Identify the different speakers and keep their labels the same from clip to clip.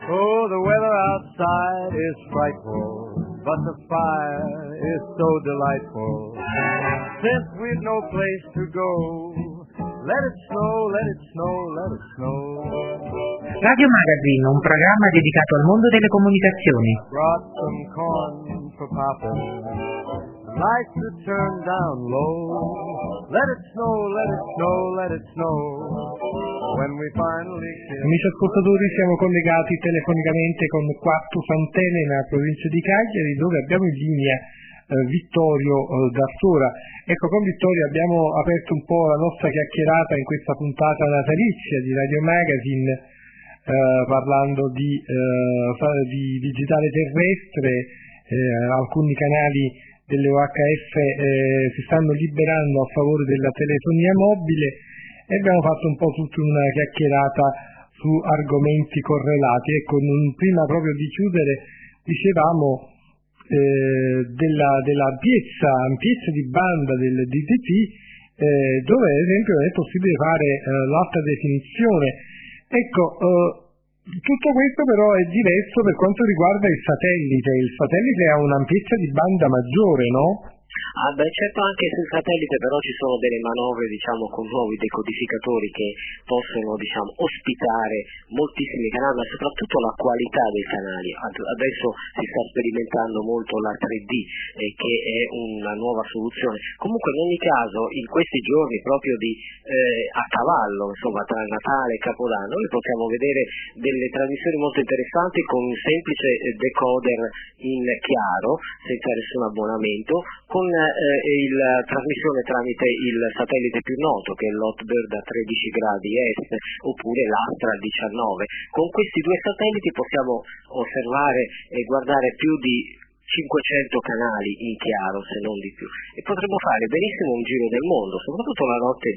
Speaker 1: Oh, the weather outside is frightful, but the fire is so delightful. Since we've no place to go, let it snow, let it snow, let it snow.
Speaker 2: Radio Magazine, un programma dedicato al mondo delle comunicazioni.
Speaker 1: Brought some corn for popping, lights to turn down low. Let it snow, let it snow, let it snow. When we finally kiss.
Speaker 3: Amici ascoltatori, siamo collegati telefonicamente con Quartus Antenne nella provincia di Cagliari, dove abbiamo in linea Vittorio D'Artora. Ecco, con Vittorio abbiamo aperto un po' la nostra chiacchierata in questa puntata natalizia di Radio Magazine, parlando di digitale terrestre. Alcuni canali delle OHF si stanno liberando a favore della telefonia mobile e abbiamo fatto un po' tutta una chiacchierata su argomenti correlati. Ecco, prima proprio di chiudere dicevamo della ampiezza di banda del DTT, dove ad esempio non è possibile fare l'alta definizione. Ecco, tutto questo però è diverso per quanto riguarda il satellite ha un'ampiezza di banda maggiore, no?
Speaker 4: Certo, anche sul satellite però ci sono delle manovre, con nuovi decodificatori che possono, ospitare moltissimi canali, ma soprattutto la qualità dei canali. Adesso si sta sperimentando molto la 3D, che è una nuova soluzione. Comunque in ogni caso, in questi giorni proprio a cavallo, tra Natale e Capodanno, noi possiamo vedere delle trasmissioni molto interessanti con un semplice decoder in chiaro, senza nessun abbonamento, con la trasmissione tramite il satellite più noto, che è l'Hotbird a 13 gradi est, oppure l'Astra a 19. Con questi due satelliti possiamo osservare e guardare più di 500 canali in chiaro, se non di più, e potremmo fare benissimo un giro del mondo, soprattutto la notte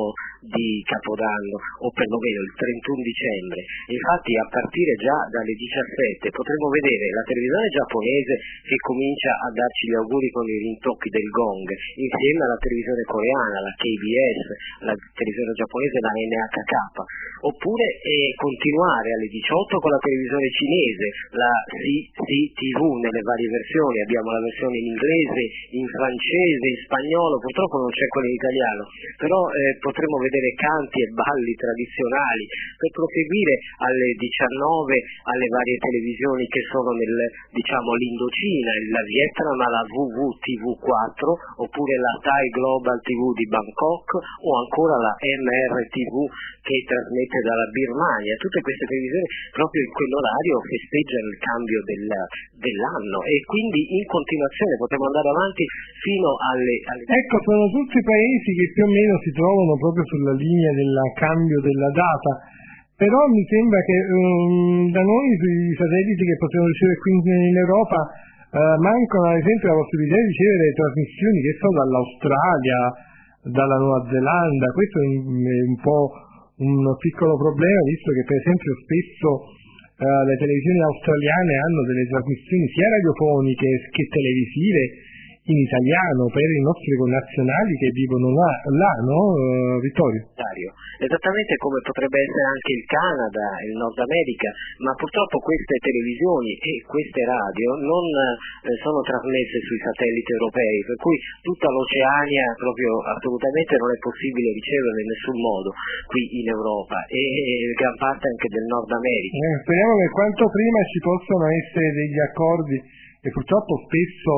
Speaker 4: di Capodanno, o perlomeno il 31 dicembre. Infatti a partire già dalle 17 potremmo vedere la televisione giapponese che comincia a darci gli auguri con i rintocchi del gong, insieme alla televisione coreana, la KBS, la televisione giapponese, la NHK, oppure continuare alle 18 con la televisione cinese, la CCTV nelle varie versioni. Abbiamo la versione in inglese, in francese, in spagnolo, purtroppo non c'è quella in italiano, però potremo vedere canti e balli tradizionali per proseguire alle 19 alle varie televisioni che sono l'Indocina, la Vietnam alla WWTV4, oppure la Thai Global TV di Bangkok, o ancora la MRTV che trasmette dalla Birmania. Tutte queste televisioni proprio in quell'orario festeggiano il cambio dell'anno, e quindi in continuazione potremo andare avanti fino alle...
Speaker 3: Ecco, sono tutti paesi che più o meno si trovano proprio sulla linea del cambio della data, però mi sembra che da noi sui satelliti che possiamo ricevere qui in Europa mancano ad esempio la possibilità di ricevere trasmissioni che sono dall'Australia, dalla Nuova Zelanda. Questo è un po' un piccolo problema, visto che per esempio spesso le televisioni australiane hanno delle trasmissioni sia radiofoniche che televisive in italiano per i nostri connazionali che vivono là, no Vittorio?
Speaker 4: Esattamente come potrebbe essere anche il Canada e il Nord America, ma purtroppo queste televisioni e queste radio non sono trasmesse sui satelliti europei, per cui tutta l'Oceania proprio assolutamente non è possibile riceverla in nessun modo qui in Europa, e gran parte anche del Nord America.
Speaker 3: Speriamo che quanto prima ci possano essere degli accordi, e purtroppo spesso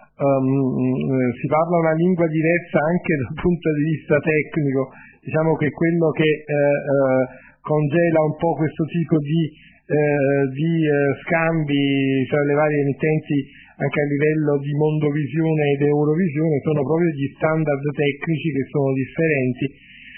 Speaker 3: si parla una lingua diversa anche dal punto di vista tecnico. Diciamo che quello che congela un po' questo tipo di scambi tra le varie emittenti anche a livello di Mondovisione ed Eurovisione sono proprio gli standard tecnici che sono differenti.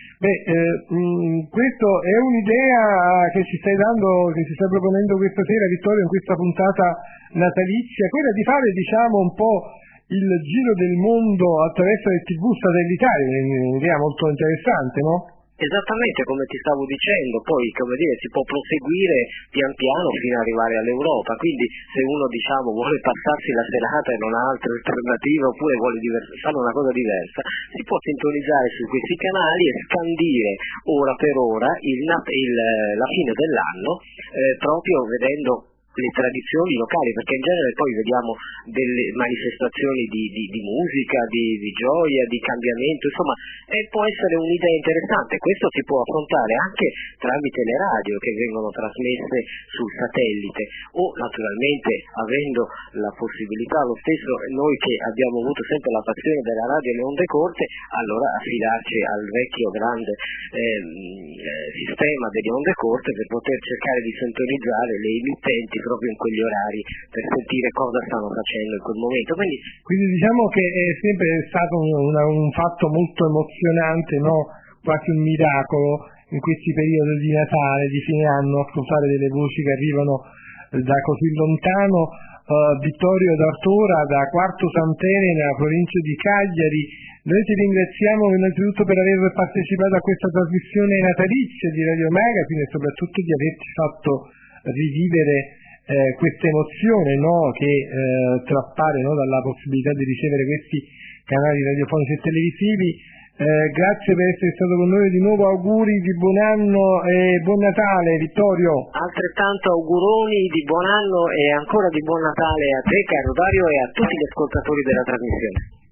Speaker 3: Questo è un'idea che ci stai proponendo questa sera, Vittorio, in questa puntata natalizia, quella di fare un po' il giro del mondo attraverso le TV satellitari. È un'idea molto interessante, no?
Speaker 4: Esattamente come ti stavo dicendo, poi si può proseguire pian piano fino ad arrivare all'Europa, quindi se uno vuole passarsi la serata e non ha altre alternative oppure vuole fare una cosa diversa, si può sintonizzare su questi canali e scandire ora per ora la fine dell'anno, proprio vedendo le tradizioni locali, perché in genere poi vediamo delle manifestazioni di musica, di gioia, di cambiamento, insomma, può essere un'idea interessante. Questo si può affrontare anche tramite le radio che vengono trasmesse sul satellite o naturalmente avendo la possibilità lo stesso noi che abbiamo avuto sempre la passione della radio e le onde corte, allora affidarci al vecchio grande sistema delle onde corte per poter cercare di sintonizzare le emittenti proprio in quegli orari per sentire cosa stanno facendo in quel momento.
Speaker 3: Quindi diciamo che è sempre stato un fatto molto emozionante, no? Quasi un miracolo in questi periodi di Natale, di fine anno, ascoltare delle voci che arrivano da così lontano. Vittorio D'Artora da Quarto Sant'Elena, provincia di Cagliari, noi ti ringraziamo innanzitutto per aver partecipato a questa trasmissione natalizia di Radio Magazine e soprattutto di averci fatto rivivere questa emozione, no, che traspare, no, dalla possibilità di ricevere questi canali radiofonici e televisivi. Grazie per essere stato con noi di nuovo, auguri di buon anno e buon Natale Vittorio.
Speaker 4: Altrettanto auguroni di buon anno e ancora di buon Natale a te caro Dario e a tutti gli ascoltatori della trasmissione.